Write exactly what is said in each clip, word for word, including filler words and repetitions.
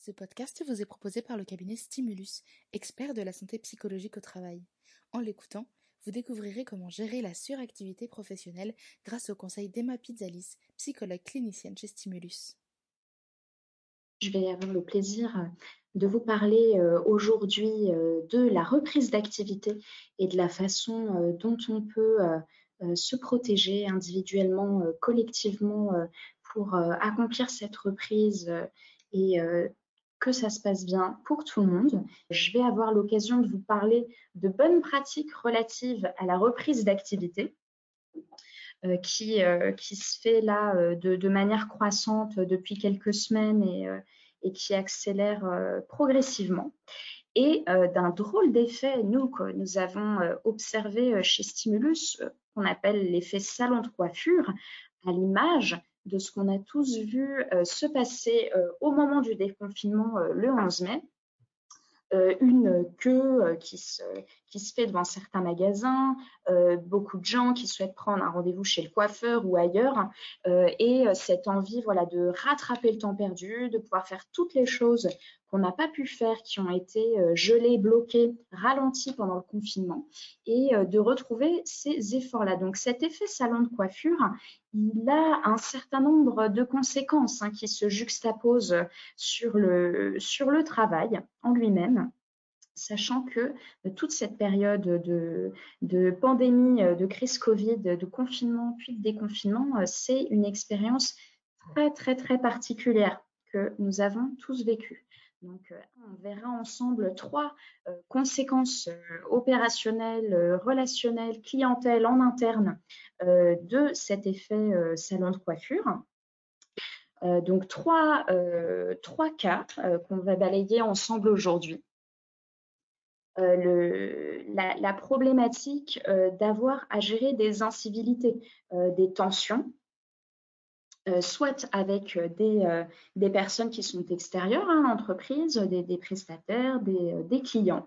Ce podcast vous est proposé par le cabinet Stimulus, expert de la santé psychologique au travail. En l'écoutant, vous découvrirez comment gérer la suractivité professionnelle grâce au conseil d'Emma Pizzalis, psychologue clinicienne chez Stimulus. Je vais avoir le plaisir de vous parler euh, aujourd'hui euh, de la reprise d'activité et de la façon euh, dont on peut euh, euh, se protéger individuellement, euh, collectivement euh, pour euh, accomplir cette reprise euh, et euh, que ça se passe bien pour tout le monde. Je vais avoir l'occasion de vous parler de bonnes pratiques relatives à la reprise d'activité. Euh, qui, euh, qui se fait là euh, de, de manière croissante depuis quelques semaines et, euh, et qui accélère euh, progressivement. Et euh, d'un drôle d'effet, nous, que nous avons euh, observé euh, chez Stimulus, euh, qu'on appelle l'effet salon de coiffure, à l'image de ce qu'on a tous vu euh, se passer euh, au moment du déconfinement euh, le onze mai. Euh, une queue euh, qui, se, qui se fait devant certains magasins, euh, beaucoup de gens qui souhaitent prendre un rendez-vous chez le coiffeur ou ailleurs, euh, et cette envie voilà, de rattraper le temps perdu, de pouvoir faire toutes les choses qu'on n'a pas pu faire, qui ont été euh, gelées, bloquées, ralenties pendant le confinement, et euh, de retrouver ces efforts-là. Donc cet effet salon de coiffure, il a un certain nombre de conséquences hein, qui se juxtaposent sur le, sur le travail en lui-même, sachant que toute cette période de, de pandémie, de crise Covid, de confinement puis de déconfinement, c'est une expérience très, très, très particulière que nous avons tous vécue. Donc, on verra ensemble trois euh, conséquences euh, opérationnelles, euh, relationnelles, clientèle en interne euh, de cet effet euh, salon de coiffure. Euh, donc, trois, euh, trois cas euh, qu'on va balayer ensemble aujourd'hui. Euh, le, la, la problématique euh, d'avoir à gérer des incivilités, euh, des tensions, euh, soit avec des, euh, des personnes qui sont extérieures à l'entreprise, des, des prestataires, des, des clients,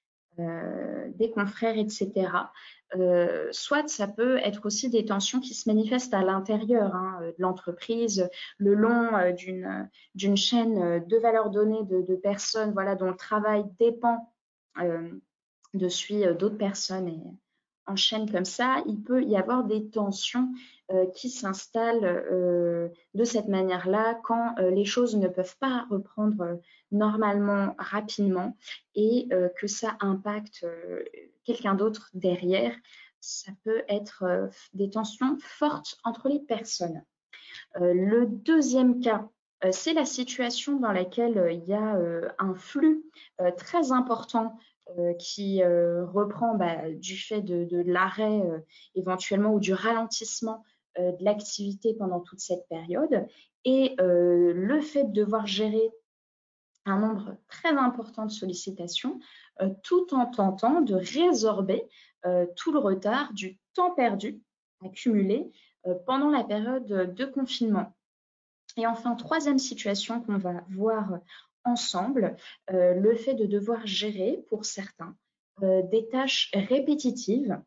euh, des confrères, et cetera. Euh, soit ça peut être aussi des tensions qui se manifestent à l'intérieur hein, de l'entreprise, le long euh, d'une, d'une chaîne de valeur donnée de, de personnes voilà, dont le travail dépend euh, de suivre d'autres personnes et enchaîne comme ça, il peut y avoir des tensions euh, qui s'installent euh, de cette manière-là quand euh, les choses ne peuvent pas reprendre euh, normalement, rapidement et euh, que ça impacte euh, quelqu'un d'autre derrière. Ça peut être euh, des tensions fortes entre les personnes. Euh, le deuxième cas, euh, c'est la situation dans laquelle euh, il y a euh, un flux euh, très important euh, qui euh, reprend bah, du fait de, de l'arrêt euh, éventuellement ou du ralentissement euh, de l'activité pendant toute cette période. Et euh, le fait de devoir gérer un nombre très important de sollicitations, euh, tout en tentant de résorber euh, tout le retard du temps perdu accumulé euh, pendant la période de confinement. Et enfin, troisième situation qu'on va voir ensemble, euh, le fait de devoir gérer pour certains euh, des tâches répétitives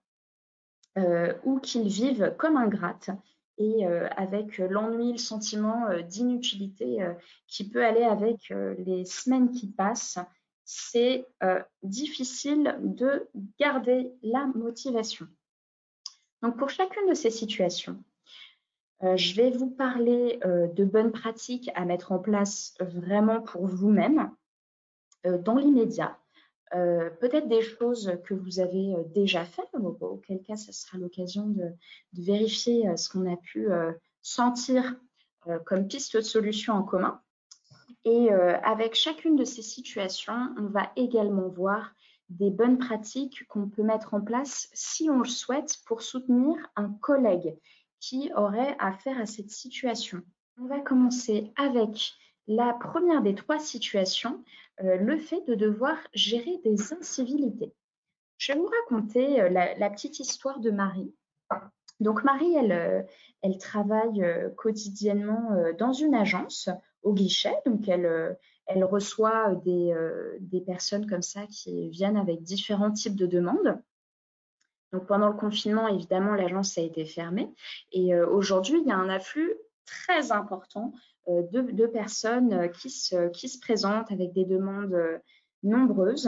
euh, ou qu'ils vivent comme ingrates et euh, avec l'ennui, le sentiment euh, d'inutilité euh, qui peut aller avec euh, les semaines qui passent, c'est euh, difficile de garder la motivation. Donc pour chacune de ces situations, euh, je vais vous parler euh, de bonnes pratiques à mettre en place vraiment pour vous-même euh, dans l'immédiat. Euh, peut-être des choses que vous avez euh, déjà faites, auquel cas ça sera l'occasion de, de vérifier euh, ce qu'on a pu euh, sentir euh, comme piste de solution en commun. Et euh, avec chacune de ces situations, on va également voir des bonnes pratiques qu'on peut mettre en place si on le souhaite pour soutenir un collègue qui aurait affaire à cette situation. On va commencer avec la première des trois situations, euh, le fait de devoir gérer des incivilités. Je vais vous raconter euh, la, la petite histoire de Marie. Donc Marie, elle, euh, elle travaille euh, quotidiennement euh, dans une agence au guichet, donc elle, euh, elle reçoit des, euh, des personnes comme ça qui viennent avec différents types de demandes. Donc pendant le confinement, évidemment, l'agence a été fermée et euh, aujourd'hui, il y a un afflux très important euh, deux, deux personnes qui se, qui se présentent avec des demandes nombreuses.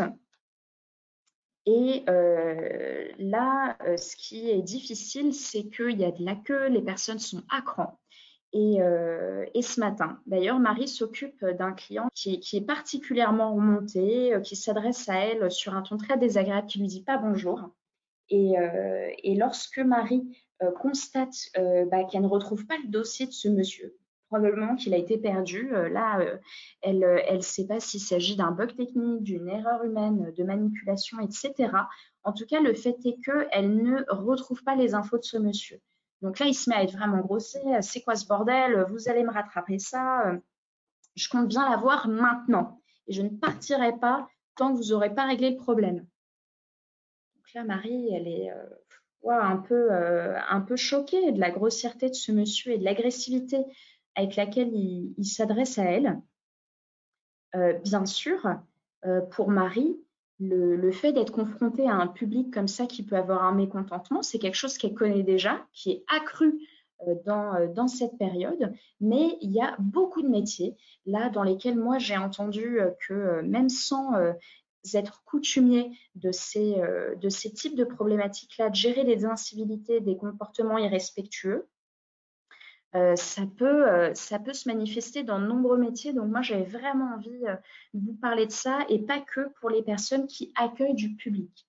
Et euh, là, euh, ce qui est difficile, c'est qu'il y a de la queue, les personnes sont à cran. Et, euh, et ce matin, d'ailleurs, Marie s'occupe d'un client qui, qui est particulièrement remonté, euh, qui s'adresse à elle sur un ton très désagréable, qui lui dit pas bonjour. Et, euh, et lorsque Marie euh, constate euh, bah, qu'elle ne retrouve pas le dossier de ce monsieur, probablement qu'il a été perdu, euh, là, euh, elle ne sait pas s'il s'agit d'un bug technique, d'une erreur humaine, de manipulation, et cetera. En tout cas, le fait est qu'elle ne retrouve pas les infos de ce monsieur. Donc là, il se met à être vraiment grossier. C'est quoi ce bordel? Vous allez me rattraper ça. Je compte bien l'avoir maintenant. Et je ne partirai pas tant que vous n'aurez pas réglé le problème. Donc là, Marie, elle est euh, ouais, un, peu, euh, un peu choquée de la grossièreté de ce monsieur et de l'agressivité avec laquelle il, il s'adresse à elle. Euh, bien sûr, euh, pour Marie, le, le fait d'être confrontée à un public comme ça qui peut avoir un mécontentement, c'est quelque chose qu'elle connaît déjà, qui est accru euh, dans, euh, dans cette période. Mais il y a beaucoup de métiers là dans lesquels moi j'ai entendu euh, que euh, même sans euh, être coutumier de ces, euh, de ces types de problématiques-là, de gérer des incivilités, des comportements irrespectueux, euh, ça peut, euh, ça peut se manifester dans de nombreux métiers. Donc moi, j'avais vraiment envie euh, de vous parler de ça et pas que pour les personnes qui accueillent du public.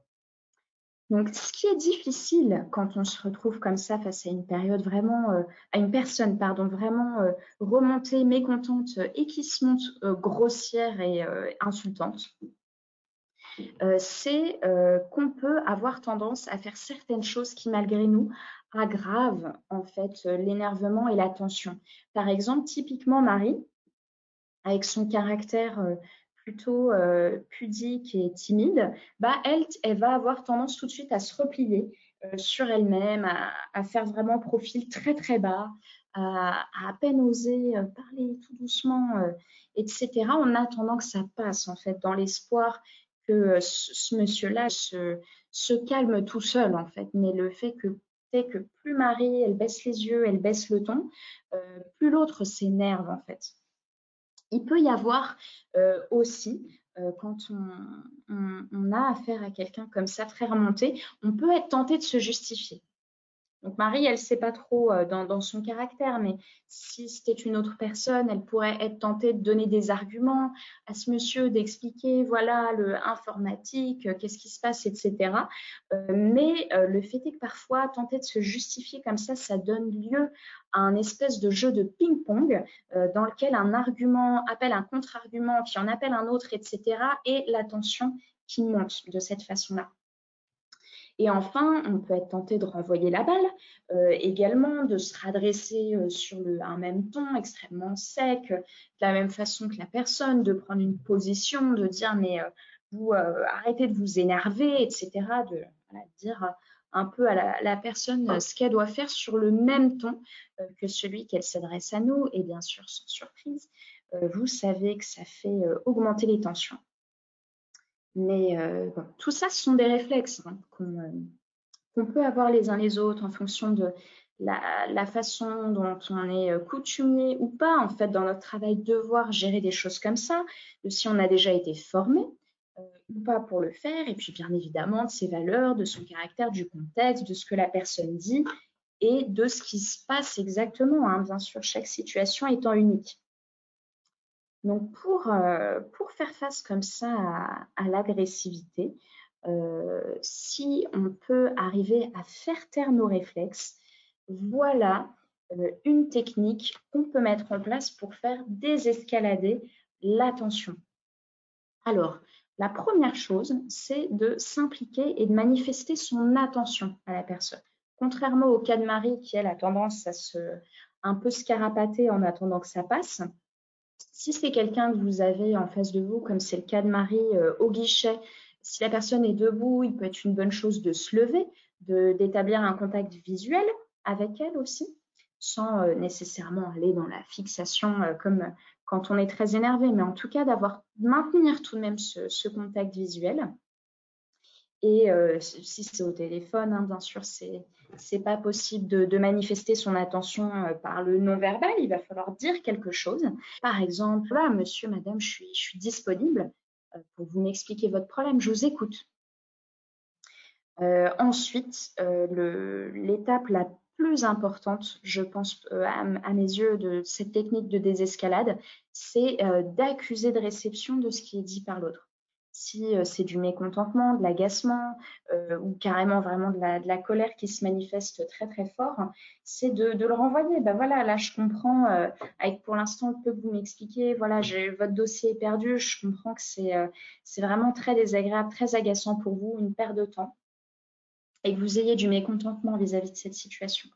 Donc, ce qui est difficile quand on se retrouve comme ça face à une période vraiment, euh, à une personne, pardon, vraiment euh, remontée, mécontente euh, et qui se montre euh, grossière et euh, insultante, euh, c'est euh, qu'on peut avoir tendance à faire certaines choses qui, malgré nous, aggravent en fait euh, l'énervement et la tension. Par exemple, typiquement Marie, avec son caractère euh, plutôt euh, pudique et timide, bah, elle, elle va avoir tendance tout de suite à se replier euh, sur elle-même, à, à faire vraiment profil très très bas, à à, à peine oser euh, parler tout doucement, euh, et cetera, en attendant que ça passe, en fait, dans l'espoir que euh, ce, ce monsieur-là se, se calme tout seul, en fait. Mais le fait que, fait que plus Marie, elle baisse les yeux, elle baisse le ton, euh, plus l'autre s'énerve, en fait. Il peut y avoir euh, aussi, euh, quand on, on, on a affaire à quelqu'un comme ça, très remonté, on peut être tenté de se justifier. Donc Marie, elle ne sait pas trop euh, dans, dans son caractère, mais si c'était une autre personne, elle pourrait être tentée de donner des arguments à ce monsieur, d'expliquer, voilà, le informatique, euh, qu'est-ce qui se passe, et cetera. Euh, mais euh, le fait est que parfois, tenter de se justifier comme ça, ça donne lieu à un espèce de jeu de ping-pong euh, dans lequel un argument appelle un contre-argument, qui en appelle un autre, et cetera. Et la tension qui monte de cette façon-là. Et enfin, on peut être tenté de renvoyer la balle, euh, également de se redresser euh, sur le, un même ton extrêmement sec, euh, de la même façon que la personne, de prendre une position, de dire mais euh, vous euh, arrêtez de vous énerver, et cetera. De voilà, dire un peu à la, la personne euh, ce qu'elle doit faire sur le même ton euh, que celui qu'elle s'adresse à nous. Et bien sûr, sans surprise, euh, vous savez que ça fait euh, augmenter les tensions. Mais euh, bon, tout ça, ce sont des réflexes hein, qu'on euh, qu'on peut avoir les uns les autres en fonction de la, la façon dont on est euh, coutumier ou pas, en fait, dans notre travail, devoir gérer des choses comme ça, de si on a déjà été formé euh, ou pas pour le faire, et puis bien évidemment de ses valeurs, de son caractère, du contexte, de ce que la personne dit et de ce qui se passe exactement. Hein, bien sûr, chaque situation étant unique. Donc, pour, euh, pour faire face comme ça à, à l'agressivité, euh, si on peut arriver à faire taire nos réflexes, voilà euh, une technique qu'on peut mettre en place pour faire désescalader la tension. Alors, la première chose, c'est de s'impliquer et de manifester son attention à la personne. Contrairement au cas de Marie qui, elle, a tendance à se un peu se carapater en attendant que ça passe, si c'est quelqu'un que vous avez en face de vous, comme c'est le cas de Marie euh, au guichet, si la personne est debout, il peut être une bonne chose de se lever, d'établir un contact visuel avec elle aussi, sans euh, nécessairement aller dans la fixation euh, comme quand on est très énervé, mais en tout cas d'avoir maintenir tout de même ce, ce contact visuel. Et euh, si c'est au téléphone, hein, bien sûr, c'est c'est pas possible de, de manifester son attention euh, par le non-verbal. Il va falloir dire quelque chose. Par exemple, là, monsieur, madame, je suis, je suis disponible euh, pour vous m'expliquer votre problème. Je vous écoute. Euh, ensuite, euh, l'étape la plus importante, je pense, euh, à, à, mes yeux, de cette technique de désescalade, c'est euh, d'accuser de réception de ce qui est dit par l'autre. Si euh, c'est du mécontentement, de l'agacement euh, ou carrément vraiment de la, de la colère qui se manifeste très très fort, c'est de, de le renvoyer. Ben voilà, là je comprends, euh, avec pour l'instant le peu que vous m'expliquez, voilà, votre dossier est perdu, je comprends que c'est euh, c'est vraiment très désagréable, très agaçant pour vous, une perte de temps, et que vous ayez du mécontentement vis-à-vis de cette situation.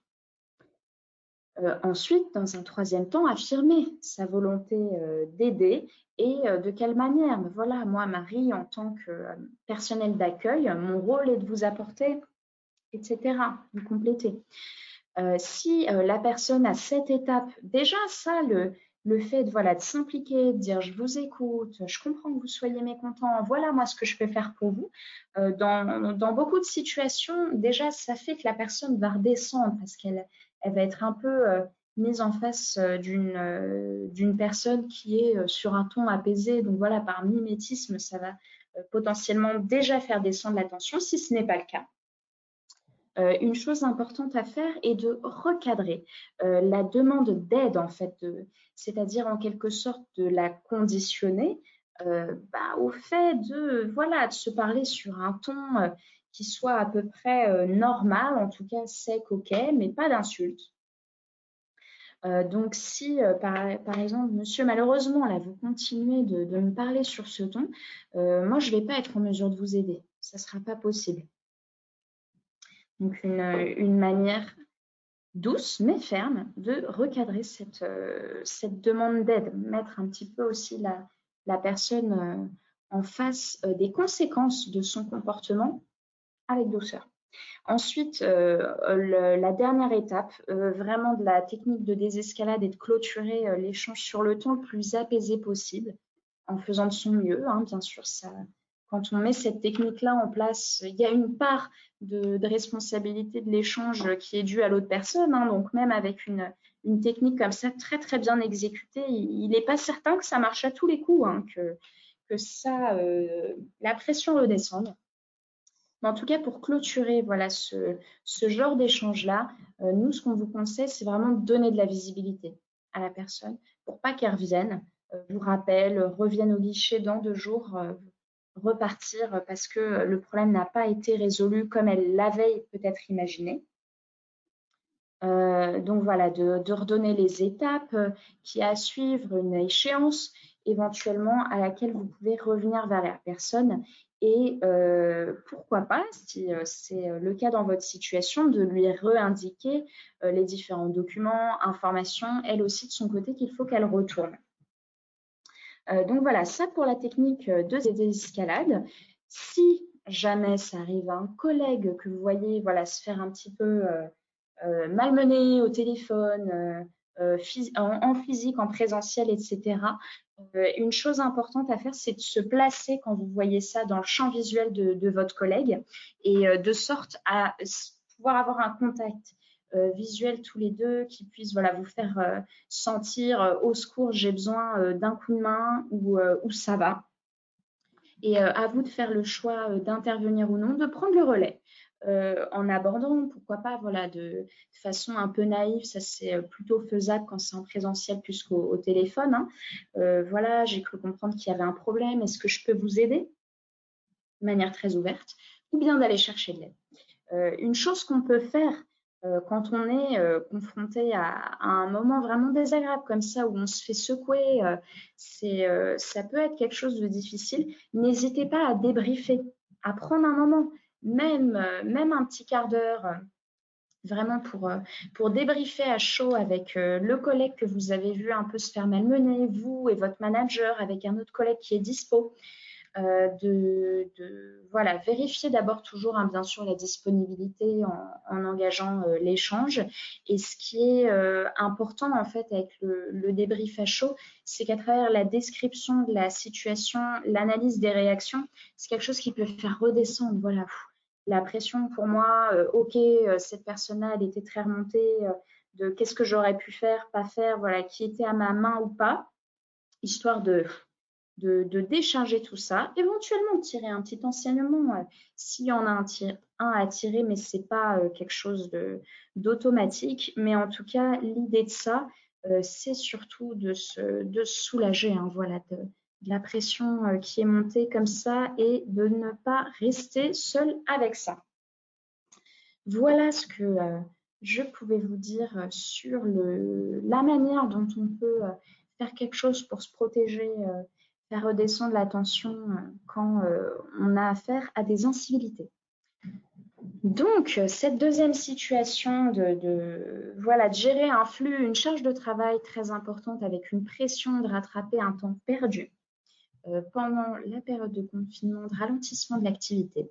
Euh, ensuite, dans un troisième temps, affirmer sa volonté euh, d'aider et euh, de quelle manière. Mais voilà, moi, Marie, en tant que euh, personnel d'accueil, mon rôle est de vous apporter, et cetera, vous compléter. Euh, si euh, la personne à cette étape, déjà ça, le, le fait de, voilà, de s'impliquer, de dire je vous écoute, je comprends que vous soyez mécontent, voilà moi ce que je peux faire pour vous. Euh, dans, dans beaucoup de situations, déjà ça fait que la personne va redescendre parce qu'elle elle va être un peu euh, mise en face euh, d'une euh, d'une personne qui est euh, sur un ton apaisé. Donc voilà, par mimétisme, ça va euh, potentiellement déjà faire descendre la tension si ce n'est pas le cas. Euh, une chose importante à faire est de recadrer euh, la demande d'aide, en fait, de, c'est-à-dire en quelque sorte de la conditionner euh, bah, au fait de, voilà, de se parler sur un ton euh, qui soit à peu près euh, normal, en tout cas sec, ok, mais pas d'insulte. Euh, donc si, euh, par, par exemple, monsieur, malheureusement, là, vous continuez de, de me parler sur ce ton, euh, moi, je ne vais pas être en mesure de vous aider. Ça ne sera pas possible. Donc, une, une manière douce mais ferme de recadrer cette, euh, cette demande d'aide, mettre un petit peu aussi la, la personne euh, en face euh, des conséquences de son comportement avec douceur. Ensuite, euh, le, la dernière étape, euh, vraiment de la technique de désescalade, est de clôturer euh, l'échange sur le ton le plus apaisé possible, en faisant de son mieux, hein, bien sûr, ça, quand on met cette technique-là en place, il y a une part de, de responsabilité de l'échange qui est due à l'autre personne. Hein, donc même avec une, une technique comme ça très très bien exécutée, il n'est pas certain que ça marche à tous les coups, hein, que, que ça, euh, la pression redescende. Mais en tout cas, pour clôturer voilà, ce, ce genre d'échange-là, euh, nous, ce qu'on vous conseille, c'est vraiment de donner de la visibilité à la personne pour pas qu'elle revienne, euh, vous rappelle, revienne au guichet dans deux jours, euh, repartir parce que le problème n'a pas été résolu comme elle l'avait peut-être imaginé. Euh, donc voilà, de, de redonner les étapes euh, qui a à suivre, une échéance éventuellement à laquelle vous pouvez revenir vers la personne et euh, pourquoi pas, si euh, c'est le cas dans votre situation, de lui re-indiquer euh, les différents documents, informations, elle aussi de son côté qu'il faut qu'elle retourne. Euh, donc voilà, ça pour la technique de désescalade. Si jamais ça arrive à un collègue que vous voyez voilà, se faire un petit peu euh, euh, malmener au téléphone, euh, euh, en, en physique, en présentiel, et cetera, euh, une chose importante à faire, c'est de se placer quand vous voyez ça dans le champ visuel de, de votre collègue et euh, de sorte à pouvoir avoir un contact euh, visuel tous les deux qui puisse voilà, vous faire euh, sentir euh, au secours, j'ai besoin euh, d'un coup de main ou, euh, ou ça va. Et euh, à vous de faire le choix euh, d'intervenir ou non, de prendre le relais. Euh, en abordant, pourquoi pas, voilà, de, de façon un peu naïve, ça c'est plutôt faisable quand c'est en présentiel plus qu'au au téléphone. Hein. Euh, voilà, j'ai cru comprendre qu'il y avait un problème, est-ce que je peux vous aider? De manière très ouverte, ou bien d'aller chercher de l'aide. Euh, une chose qu'on peut faire euh, quand on est euh, confronté à, à un moment vraiment désagréable comme ça, où on se fait secouer, euh, c'est, euh, ça peut être quelque chose de difficile. N'hésitez pas à débriefer, à prendre un moment, même, euh, même un petit quart d'heure, euh, vraiment pour, euh, pour débriefer à chaud avec euh, le collègue que vous avez vu un peu se faire malmener, vous et votre manager, avec un autre collègue qui est dispo. euh, de, de voilà, vérifier d'abord toujours, hein, bien sûr, la disponibilité en, en engageant euh, l'échange. Et ce qui est euh, important, en fait, avec le, le débrief à chaud, c'est qu'à travers la description de la situation, l'analyse des réactions, c'est quelque chose qui peut faire redescendre, voilà, la pression pour moi, euh, ok, euh, cette personne-là, elle était très remontée, euh, de qu'est-ce que j'aurais pu faire, pas faire, voilà, qui était à ma main ou pas, histoire de, de, de décharger tout ça, éventuellement tirer un petit enseignement, euh, s'il y en a un, un à tirer, mais ce n'est pas euh, quelque chose d'automatique. Mais en tout cas, l'idée de ça, euh, c'est surtout de se, de se soulager, hein, voilà, de, de la pression euh, qui est montée comme ça et de ne pas rester seul avec ça. Voilà ce que euh, je pouvais vous dire sur le, la manière dont on peut euh, faire quelque chose pour se protéger, euh, faire redescendre la tension euh, quand euh, on a affaire à des incivilités. Donc, cette deuxième situation de, de, voilà, de gérer un flux, une charge de travail très importante avec une pression de rattraper un temps perdu euh, pendant la période de confinement, de ralentissement de l'activité.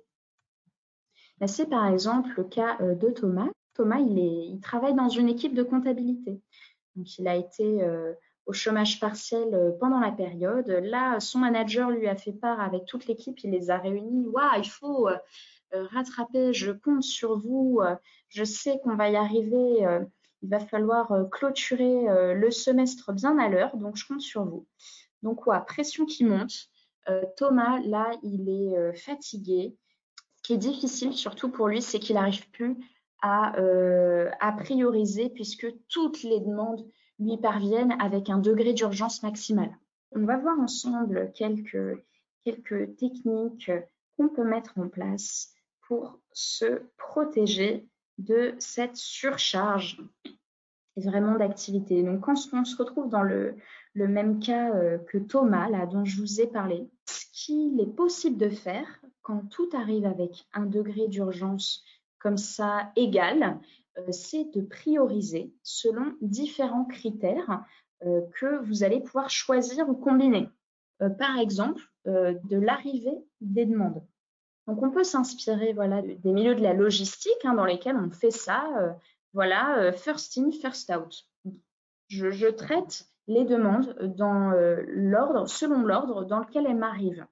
C'est par exemple le cas de Thomas. Thomas, il, est, il travaille dans une équipe de comptabilité. Donc, il a été euh, au chômage partiel pendant la période. Là, son manager lui a fait part avec toute l'équipe, il les a réunis. Waouh, il faut euh, rattraper, je compte sur vous. Je sais qu'on va y arriver. Euh, il va falloir euh, clôturer euh, le semestre bien à l'heure, donc je compte sur vous. Donc, ouais, pression qui monte. Euh, Thomas, là, il est euh, fatigué. Ce qui est difficile, surtout pour lui, c'est qu'il n'arrive plus à, euh, à prioriser puisque toutes les demandes lui parviennent avec un degré d'urgence maximal. On va voir ensemble quelques, quelques techniques qu'on peut mettre en place pour se protéger de cette surcharge vraiment d'activité. Donc, quand on se retrouve dans le, le même cas euh, que Thomas, là, dont je vous ai parlé, ce qu'il est possible de faire quand tout arrive avec un degré d'urgence comme ça égal, euh, c'est de prioriser selon différents critères euh, que vous allez pouvoir choisir ou combiner. Euh, par exemple, euh, de l'arrivée des demandes. Donc, on peut s'inspirer voilà, des milieux de la logistique hein, dans lesquels on fait ça. Euh, voilà, euh, first in, first out. Je, je traite les demandes dans euh, l'ordre, selon l'ordre dans lequel elles m'arrivent.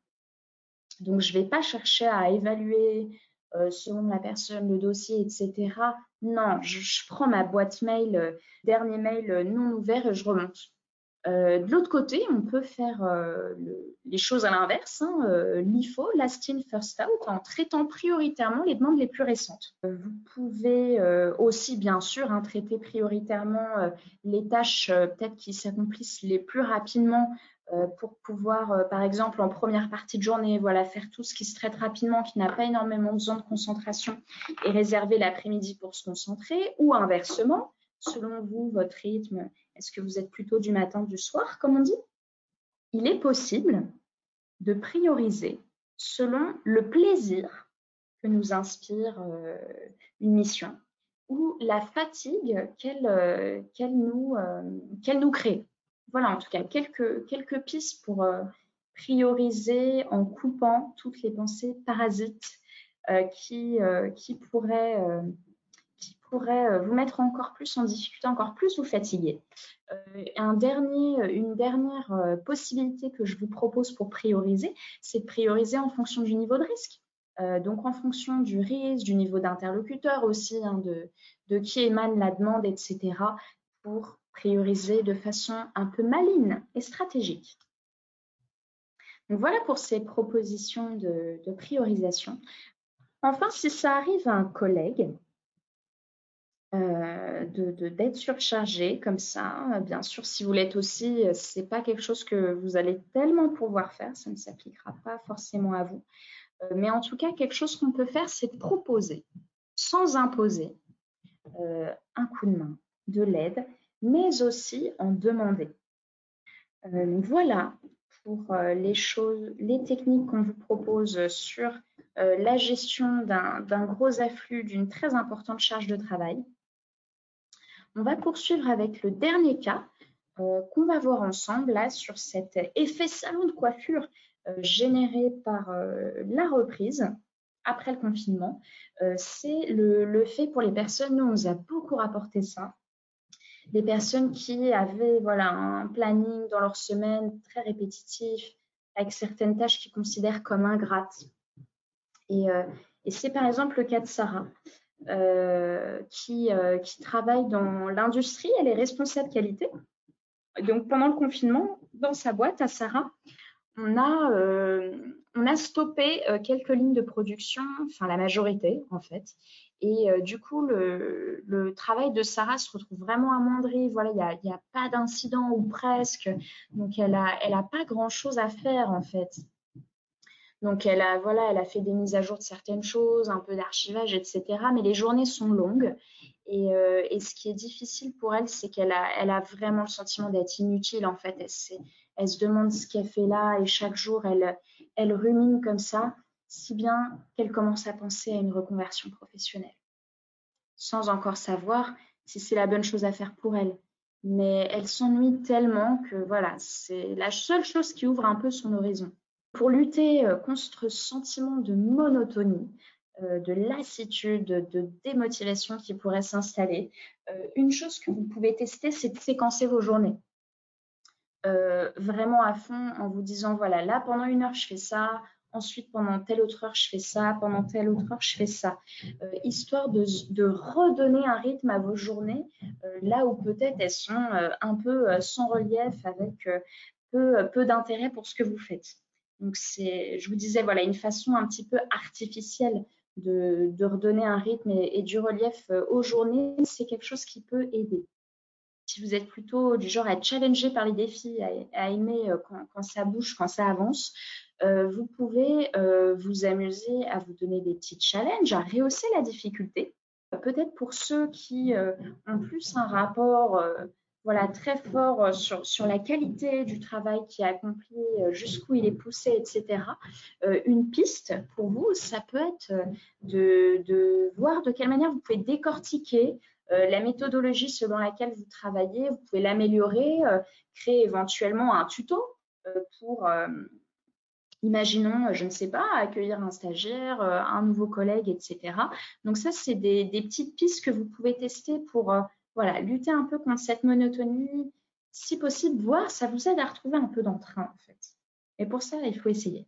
Donc, je ne vais pas chercher à évaluer euh, selon la personne, le dossier, et cetera. Non, je, je prends ma boîte mail, euh, dernier mail euh, non ouvert et je remonte. Euh, de l'autre côté, on peut faire euh, le, les choses à l'inverse, hein, euh, l'I F O, last in, first out, en traitant prioritairement les demandes les plus récentes. Euh, vous pouvez euh, aussi, bien sûr, hein, traiter prioritairement euh, les tâches euh, peut-être qui s'accomplissent les plus rapidement euh, pour pouvoir, euh, par exemple, en première partie de journée, voilà, faire tout ce qui se traite rapidement, qui n'a pas énormément besoin de concentration et réserver l'après-midi pour se concentrer, ou inversement, selon vous, votre rythme. Est-ce que vous êtes plutôt du matin, du soir, comme on dit? Il est possible de prioriser selon le plaisir que nous inspire euh, une mission ou la fatigue qu'elle euh, qu'elle nous, euh, qu'elle nous crée. Voilà, en tout cas, quelques, quelques pistes pour euh, prioriser en coupant toutes les pensées parasites euh, qui, euh, qui pourraient... Euh, qui pourrait vous mettre encore plus en difficulté, encore plus vous fatiguer. Euh, un dernier, une dernière euh, possibilité que je vous propose pour prioriser, c'est de prioriser en fonction du niveau de risque. Euh, donc en fonction du risque, du niveau d'interlocuteur aussi, hein, de, de qui émane la demande, et cetera, pour prioriser de façon un peu maligne et stratégique. Donc voilà pour ces propositions de, de priorisation. Enfin, si ça arrive à un collègue, Euh, de, de, d'être surchargé comme ça. Bien sûr, si vous l'êtes aussi, ce n'est pas quelque chose que vous allez tellement pouvoir faire, ça ne s'appliquera pas forcément à vous. Euh, mais en tout cas, quelque chose qu'on peut faire, c'est de proposer, sans imposer, euh, un coup de main, de l'aide, mais aussi en demander. Euh, voilà pour euh, les choses, les techniques qu'on vous propose sur euh, la gestion d'un, d'un gros afflux, d'une très importante charge de travail. On va poursuivre avec le dernier cas euh, qu'on va voir ensemble là sur cet effet salon de coiffure euh, généré par euh, la reprise après le confinement. Euh, c'est le, le fait pour les personnes, nous on nous a beaucoup rapporté ça, des personnes qui avaient voilà, un planning dans leur semaine très répétitif, avec certaines tâches qu'ils considèrent comme ingrates. Et, euh, et c'est par exemple le cas de Sarah, euh, qui, euh, qui travaille dans l'industrie, elle est responsable qualité. Donc pendant le confinement, dans sa boîte à Sarah, on a, euh, on a stoppé euh, quelques lignes de production, enfin la majorité en fait. Et euh, du coup, le, le travail de Sarah se retrouve vraiment amoindri. Voilà, il n'y a, y a pas d'incident ou presque. Donc, elle n'a elle a pas grand-chose à faire en fait. Donc, elle a, voilà, elle a fait des mises à jour de certaines choses, un peu d'archivage, et cetera. Mais les journées sont longues. Et, euh, et ce qui est difficile pour elle, c'est qu'elle a, elle a vraiment le sentiment d'être inutile. En fait, elle, elle se demande ce qu'elle fait là et chaque jour, elle, elle rumine comme ça, si bien qu'elle commence à penser à une reconversion professionnelle, sans encore savoir si c'est la bonne chose à faire pour elle. Mais elle s'ennuie tellement que voilà, c'est la seule chose qui ouvre un peu son horizon. Pour lutter contre ce sentiment de monotonie, euh, de lassitude, de démotivation qui pourrait s'installer, euh, une chose que vous pouvez tester, c'est de séquencer vos journées. Euh, vraiment à fond en vous disant, voilà, là, pendant une heure, je fais ça, ensuite, pendant telle autre heure, je fais ça, pendant telle autre heure, je fais ça, euh, histoire de, de redonner un rythme à vos journées, euh, là où peut-être elles sont euh, un peu euh, sans relief, avec euh, peu, peu d'intérêt pour ce que vous faites. Donc, c'est, je vous disais, voilà, une façon un petit peu artificielle de, de redonner un rythme et, et du relief euh, aux journées, c'est quelque chose qui peut aider. Si vous êtes plutôt du genre à être challengé par les défis, à, à aimer euh, quand, quand ça bouge, quand ça avance, euh, vous pouvez euh, vous amuser à vous donner des petits challenges, à rehausser la difficulté. Euh, peut-être pour ceux qui euh, ont plus un rapport euh, voilà, très fort euh, sur, sur la qualité du travail qui est accompli, euh, jusqu'où il est poussé, et cetera. Euh, une piste pour vous, ça peut être de, de voir de quelle manière vous pouvez décortiquer euh, la méthodologie selon laquelle vous travaillez. Vous pouvez l'améliorer, euh, créer éventuellement un tuto euh, pour, euh, imaginons, je ne sais pas, accueillir un stagiaire, euh, un nouveau collègue, et cetera. Donc ça, c'est des, des petites pistes que vous pouvez tester pour euh, voilà, lutter un peu contre cette monotonie. Si possible, voir, ça vous aide à retrouver un peu d'entrain en fait. Et pour ça, il faut essayer.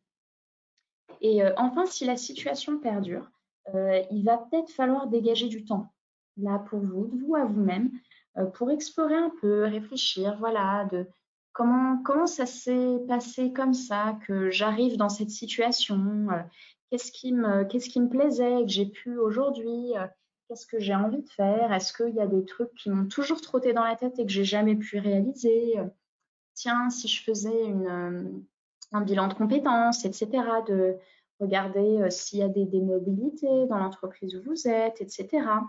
Et euh, enfin, si la situation perdure, euh, il va peut-être falloir dégager du temps là pour vous, de vous à vous-même, euh, pour explorer un peu, réfléchir, voilà, de comment, comment ça s'est passé comme ça, que j'arrive dans cette situation, euh, qu'est-ce qui me, qu'est-ce qui me plaisait, que j'ai pu aujourd'hui, euh, qu'est-ce que j'ai envie de faire, est-ce qu'il y a des trucs qui m'ont toujours trotté dans la tête et que j'ai jamais pu réaliser, tiens, si je faisais une, euh, un bilan de compétences, et cetera, de regarder euh, s'il y a des, des mobilités dans l'entreprise où vous êtes, et cetera.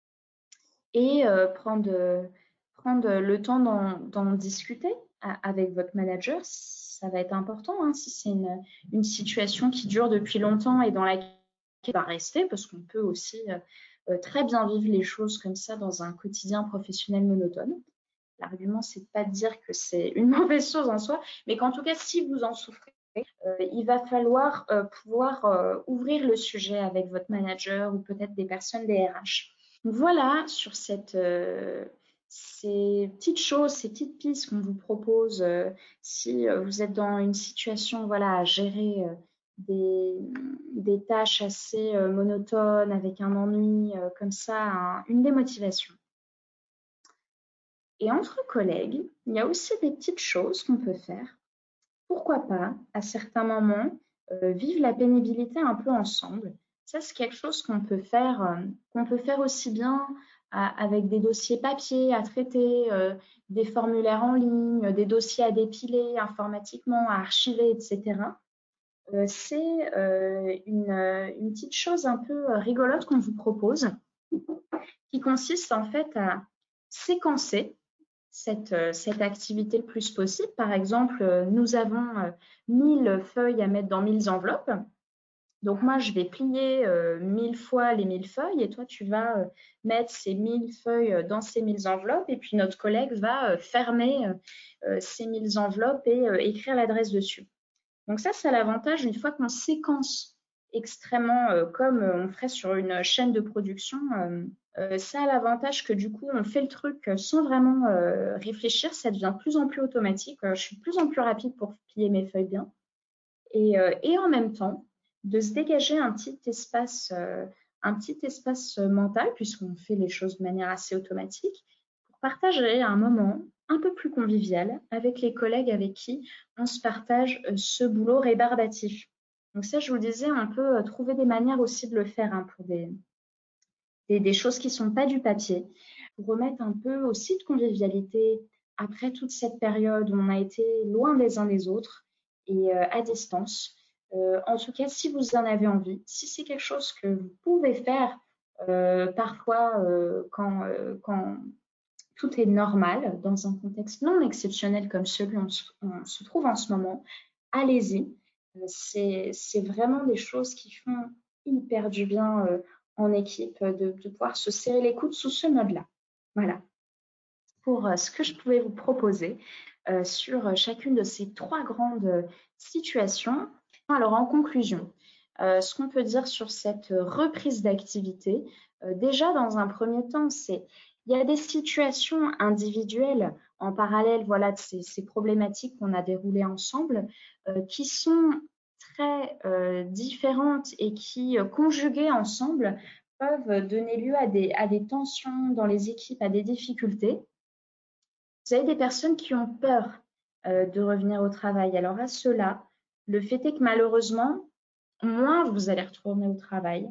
Et euh, prendre, prendre le temps d'en discuter avec votre manager, ça va être important, hein, si c'est une, une situation qui dure depuis longtemps et dans laquelle il va rester, parce qu'on peut aussi euh, très bien vivre les choses comme ça dans un quotidien professionnel monotone. L'argument, c'est pas de dire que c'est une mauvaise chose en soi, mais qu'en tout cas, si vous en souffrez, euh, il va falloir euh, pouvoir euh, ouvrir le sujet avec votre manager ou peut-être des personnes des R H. Donc voilà, sur cette, euh, ces petites choses, ces petites pistes qu'on vous propose, euh, si euh, vous êtes dans une situation voilà, à gérer euh, des, des tâches assez euh, monotones, avec un ennui euh, comme ça, un, une démotivation. Et entre collègues, il y a aussi des petites choses qu'on peut faire. Pourquoi pas, à certains moments, euh, vivre la pénibilité un peu ensemble. Ça, c'est quelque chose qu'on peut faire, euh, qu'on peut faire aussi bien à, avec des dossiers papier à traiter, euh, des formulaires en ligne, des dossiers à dépiler informatiquement, à archiver, et cetera. Euh, c'est euh, une, une petite chose un peu rigolote qu'on vous propose, qui consiste en fait à séquencer cette, cette activité le plus possible. Par exemple, nous avons mille feuilles à mettre dans mille enveloppes. Donc moi, je vais plier euh, mille fois les mille feuilles et toi, tu vas euh, mettre ces mille feuilles euh, dans ces mille enveloppes et puis notre collègue va euh, fermer euh, ces mille enveloppes et euh, écrire l'adresse dessus. Donc ça, c'est l'avantage une fois qu'on séquence extrêmement euh, comme euh, on ferait sur une chaîne de production. Euh, euh, ça a l'avantage que du coup, on fait le truc sans vraiment euh, réfléchir. Ça devient de plus en plus automatique. Euh, je suis de plus en plus rapide pour plier mes feuilles bien. Et, euh, et en même temps, de se dégager un petit espace, euh, un petit espace mental, puisqu'on fait les choses de manière assez automatique, pour partager un moment un peu plus convivial avec les collègues avec qui on se partage euh, ce boulot rébarbatif. Donc ça, je vous le disais, on peut euh, trouver des manières aussi de le faire hein, pour des, des, des choses qui ne sont pas du papier, pour remettre un peu aussi de convivialité après toute cette période où on a été loin des uns des autres et euh, à distance. Euh, en tout cas, si vous en avez envie, si c'est quelque chose que vous pouvez faire euh, parfois euh, quand, euh, quand tout est normal, dans un contexte non exceptionnel comme celui où on se, on se trouve en ce moment, allez-y. Euh, C'est, c'est vraiment des choses qui font hyper du bien euh, en équipe, de, de pouvoir se serrer les coudes sous ce mode-là. Voilà pour euh, ce que je pouvais vous proposer euh, sur chacune de ces trois grandes situations. Alors en conclusion, euh, ce qu'on peut dire sur cette reprise d'activité, euh, déjà dans un premier temps, c'est il y a des situations individuelles en parallèle voilà, de ces, ces problématiques qu'on a déroulées ensemble euh, qui sont très euh, différentes et qui, euh, conjuguées ensemble, peuvent donner lieu à des, à des tensions dans les équipes, à des difficultés. Vous avez des personnes qui ont peur euh, de revenir au travail. Alors à cela, le fait est que malheureusement, moins vous allez retourner au travail,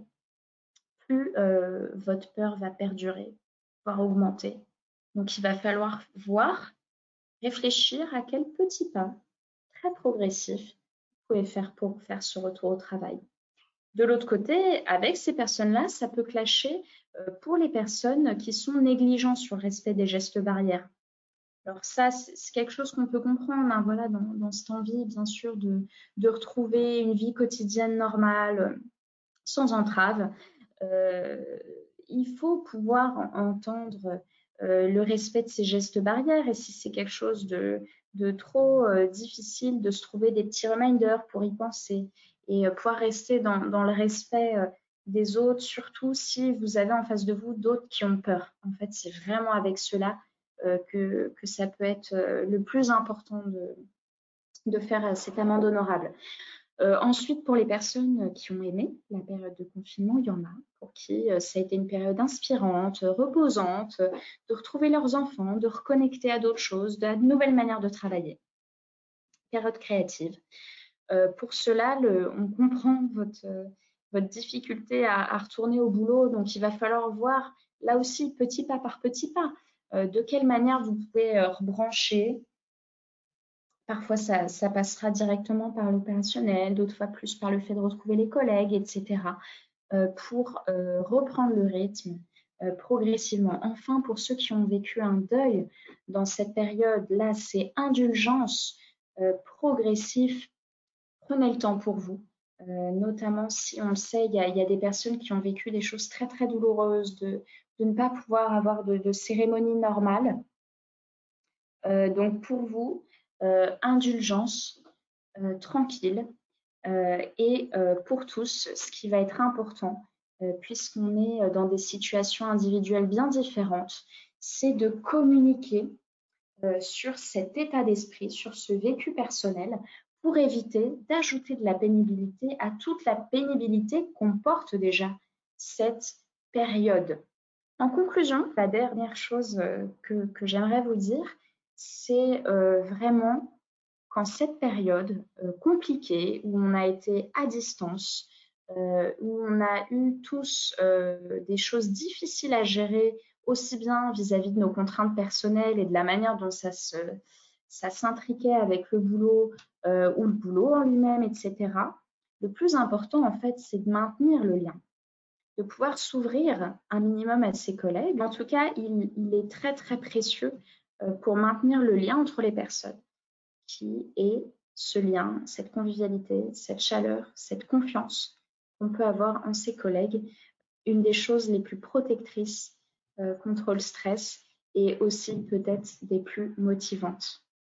plus euh, votre peur va perdurer, voire augmenter. Donc il va falloir voir, réfléchir à quel petit pas très progressif vous pouvez faire pour faire ce retour au travail. De l'autre côté, avec ces personnes-là, ça peut clasher euh, pour les personnes qui sont négligentes sur le respect des gestes barrières. Alors ça, c'est quelque chose qu'on peut comprendre, hein, voilà, dans, dans cette envie, bien sûr, de, de retrouver une vie quotidienne normale, sans entrave. Euh, il faut pouvoir entendre euh, le respect de ces gestes barrières et si c'est quelque chose de, de trop euh, difficile, de se trouver des petits reminders pour y penser et euh, pouvoir rester dans, dans le respect euh, des autres, surtout si vous avez en face de vous d'autres qui ont peur. En fait, c'est vraiment avec cela euh, que, que ça peut être euh, le plus important de, de faire cette amende honorable. Euh, ensuite, pour les personnes qui ont aimé la période de confinement, il y en a pour qui euh, ça a été une période inspirante, reposante, euh, de retrouver leurs enfants, de reconnecter à d'autres choses, de, à de nouvelles manières de travailler. Période créative. Euh, pour cela, le, on comprend votre, euh, votre difficulté à, à retourner au boulot, donc il va falloir voir là aussi, petit pas par petit pas, euh, de quelle manière vous pouvez euh, rebrancher. Parfois, ça, ça passera directement par l'opérationnel, d'autres fois plus par le fait de retrouver les collègues, et cetera, euh, pour euh, reprendre le rythme euh, progressivement. Enfin, pour ceux qui ont vécu un deuil dans cette période-là, c'est indulgence euh, progressive. Prenez le temps pour vous, euh, notamment si on le sait, il y, a, il y a des personnes qui ont vécu des choses très, très douloureuses, de, de ne pas pouvoir avoir de, de cérémonie normale. Euh, donc, pour vous, euh, indulgence, euh, tranquille, euh, et euh, pour tous, ce qui va être important, euh, puisqu'on est dans des situations individuelles bien différentes, c'est de communiquer euh, sur cet état d'esprit, sur ce vécu personnel, pour éviter d'ajouter de la pénibilité à toute la pénibilité qu'on porte déjà cette période. En conclusion, la dernière chose euh, que, que j'aimerais vous dire, c'est euh, vraiment qu'en cette période euh, compliquée où on a été à distance, euh, où on a eu tous euh, des choses difficiles à gérer, aussi bien vis-à-vis de nos contraintes personnelles et de la manière dont ça se, ça s'intriquait avec le boulot euh, ou le boulot en lui-même, et cetera. Le plus important, en fait, c'est de maintenir le lien, de pouvoir s'ouvrir un minimum à ses collègues. En tout cas, il, il est très, très précieux euh, pour maintenir le lien entre les personnes, qui est ce lien, cette convivialité, cette chaleur, cette confiance on peut avoir en ses collègues une des choses les plus protectrices euh, contre le stress et aussi peut-être des plus motivantes.